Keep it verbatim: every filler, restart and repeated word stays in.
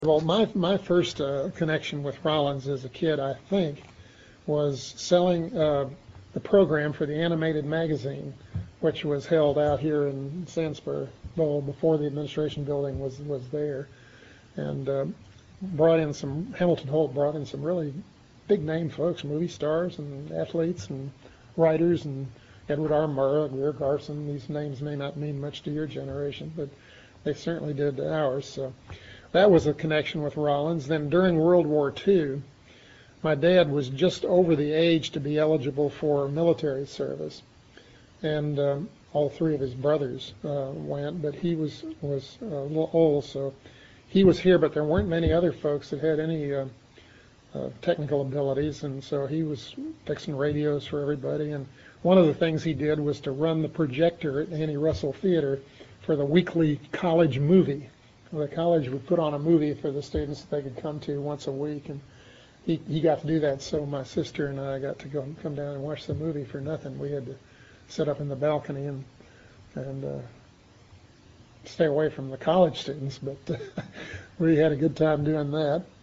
Well, my my first uh, connection with Rollins as a kid, I think, was selling uh, the program for the animated magazine, which was held out here in Sandsburg, well, before the administration building was was there, and uh, brought in some Hamilton Holt brought in some really big name folks, movie stars and athletes and writers, and Edward R. Murrow, Greer Garson. These names may not mean much to your generation, but they certainly did to ours. So that was a connection with Rollins. Then during World War Two, my dad was just over the age to be eligible for military service, and um, all three of his brothers uh, went, but he was was a little old, so he was here. But there weren't many other folks that had any uh, uh, technical abilities, and so he was fixing radios for everybody. And one of the things he did was to run the projector at Annie Russell Theater for the weekly college movie. The college would put on a movie for the students that they could come to once a week, and he, he got to do that. So my sister and I got to go come down and watch the movie for nothing. We had to sit up in the balcony and and uh, stay away from the college students, but uh, we had a good time doing that.